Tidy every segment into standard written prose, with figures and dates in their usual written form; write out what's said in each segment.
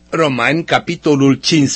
Romani, capitolul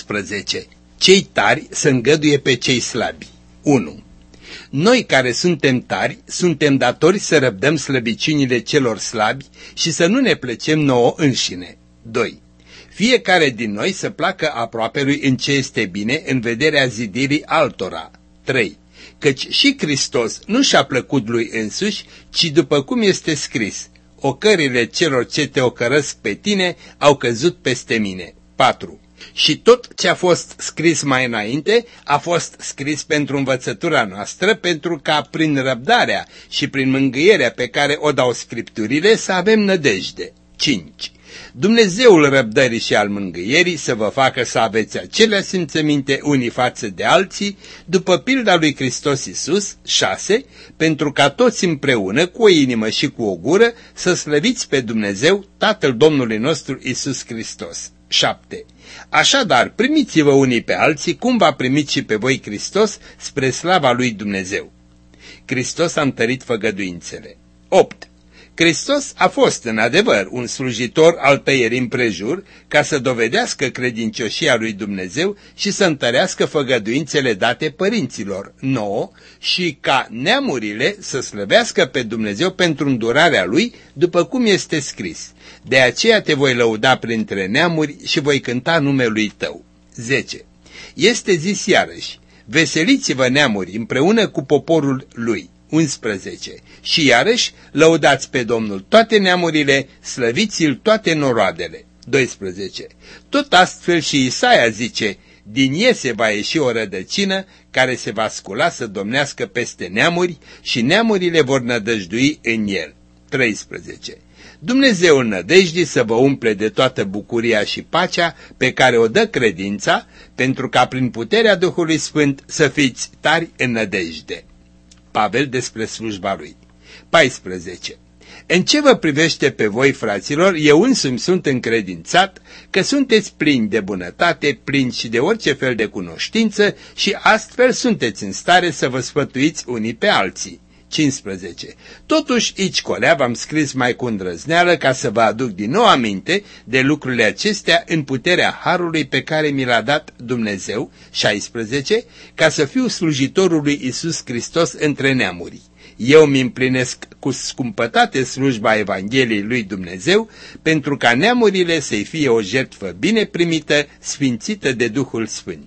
15. Cei tari să îngăduie pe cei slabi. 1. Noi care suntem tari, suntem datori să răbdăm slăbiciunile celor slabi și să nu ne plăcem nouă înșine. 2. Fiecare din noi să placă aproapelui în ce este bine în vederea zidirii altora. 3. Căci și Hristos nu și-a plăcut lui însuși, ci după cum este scris: ocările celor ce te ocărăsc pe tine au căzut peste mine. 4. Și tot ce a fost scris mai înainte a fost scris pentru învățătura noastră, pentru ca prin răbdarea și prin mângâierea pe care o dau Scripturile să avem nădejde. 5. Dumnezeul răbdării și al mângâierii să vă facă să aveți aceleași simțăminte unii față de alții, după pilda lui Hristos Iisus. 6. Pentru ca toți împreună, cu o inimă și cu o gură, să slăviți pe Dumnezeu, Tatăl Domnului nostru Iisus Hristos. 7. Așadar, primiți-vă unii pe alții, cum v-a primit și pe voi Hristos, spre slava lui Dumnezeu. Hristos a întărit făgăduințele. 8. Hristos a fost în adevăr un slujitor al tăierii împrejur, ca să dovedească credincioșia lui Dumnezeu și să întărească făgăduințele date părinților. 9. Și ca neamurile să slăvească pe Dumnezeu pentru îndurarea lui, după cum este scris: de aceea te voi lăuda printre neamuri și voi cânta numelui tău. 10. Este zis iarăși: veseliți-vă neamuri împreună cu poporul lui. 11. Și iarăși lăudați pe Domnul toate neamurile, slăviți-l toate noroadele. 12. Tot astfel și Isaia zice: din Iese va ieși o rădăcină care se va scula să domnească peste neamuri și neamurile vor nădăjdui în el. 13. Dumnezeul nădejdii să vă umple de toată bucuria și pacea pe care o dă credința, pentru ca prin puterea Duhului Sfânt să fiți tari în nădejde. Pavel despre slujba lui. 14. În ce vă privește pe voi, fraților, eu însumi sunt încredințat că sunteți plini de bunătate, plini și de orice fel de cunoștință și astfel sunteți în stare să vă sfătuiți unii pe alții. 15. Totuși, aici colea v-am scris mai cu îndrăzneală ca să vă aduc din nou aminte de lucrurile acestea în puterea harului pe care mi l-a dat Dumnezeu. 16. Ca să fiu slujitorul lui Iisus Hristos între neamuri. Eu mi împlinesc cu scumpătate slujba Evangheliei lui Dumnezeu, pentru ca neamurile să-i fie o jertfă bine primită, sfințită de Duhul Sfânt.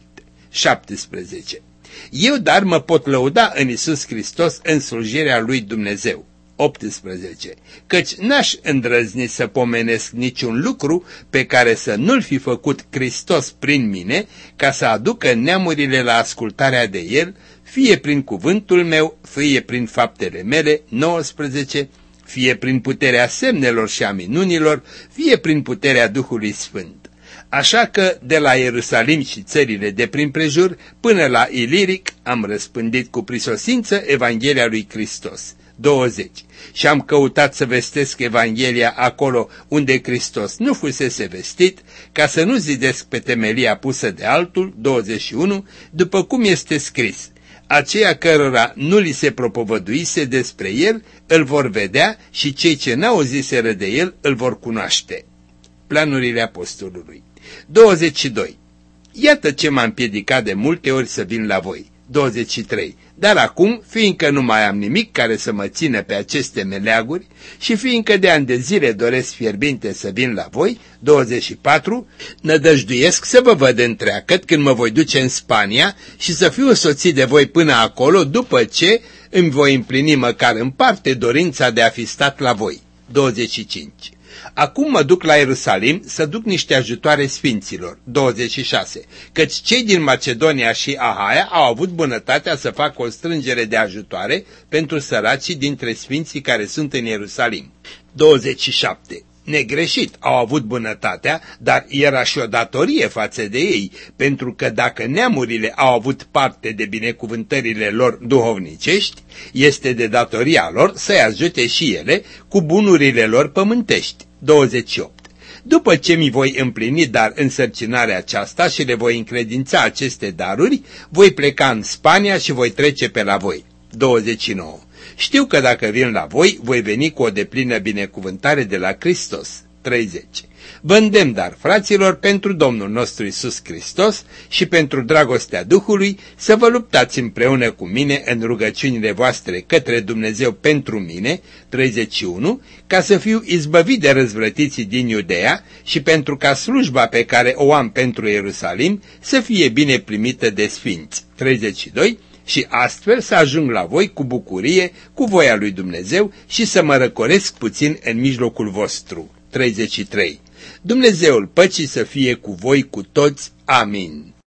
17. Eu dar mă pot lăuda în Iisus Hristos în slujirea lui Dumnezeu. 18. Căci n-aș îndrăzni să pomenesc niciun lucru pe care să nu-l fi făcut Hristos prin mine, ca să aducă neamurile la ascultarea de el, fie prin cuvântul meu, fie prin faptele mele. 19. Fie prin puterea semnelor și a minunilor, fie prin puterea Duhului Sfânt. Așa că de la Ierusalim și țările de prin prejur până la Iliric am răspândit cu prisosință Evanghelia lui Hristos. 20. Și am căutat să vestesc Evanghelia acolo unde Hristos nu fusese vestit, ca să nu zidesc pe temelia pusă de altul. 21. După cum este scris: aceia cărora nu li se propovăduise despre el îl vor vedea și cei ce n-auziseră de el îl vor cunoaște. Planurile apostolului. 22. Iată ce m-a împiedicat de multe ori să vin la voi. 23. Dar acum, fiindcă nu mai am nimic care să mă țină pe aceste meleaguri și fiindcă de ani de zile doresc fierbinte să vin la voi. 24. Nădăjduiesc să vă văd întreagăt când mă voi duce în Spania și să fiu soțit de voi până acolo, după ce îmi voi împlini măcar în parte dorința de a fi stat la voi. 25. Acum mă duc la Ierusalim să duc niște ajutoare sfinților. 26. Căci cei din Macedonia și Ahaia au avut bunătatea să facă o strângere de ajutoare pentru săracii dintre sfinții care sunt în Ierusalim. 27. Negreșit au avut bunătatea, dar era și o datorie față de ei, pentru că dacă neamurile au avut parte de binecuvântările lor duhovnicești, este de datoria lor să-i ajute și ele cu bunurile lor pământești. 28. După ce mi voi împlini dar însărcinarea aceasta și le voi încredința aceste daruri, voi pleca în Spania și voi trece pe la voi. 29. Știu că dacă vin la voi, voi veni cu o deplină binecuvântare de la Hristos. 30. Vă îndemn, dar, fraților, pentru Domnul nostru Iisus Hristos și pentru dragostea Duhului, să vă luptați împreună cu mine în rugăciunile voastre către Dumnezeu pentru mine, 31, ca să fiu izbăvit de răzvrătiții din Iudeea și pentru ca slujba pe care o am pentru Ierusalim să fie bine primită de sfinți, 32, și astfel să ajung la voi cu bucurie, cu voia lui Dumnezeu și să mă răcoresc puțin în mijlocul vostru, 33. Dumnezeul păcii să fie cu voi cu toți. Amin.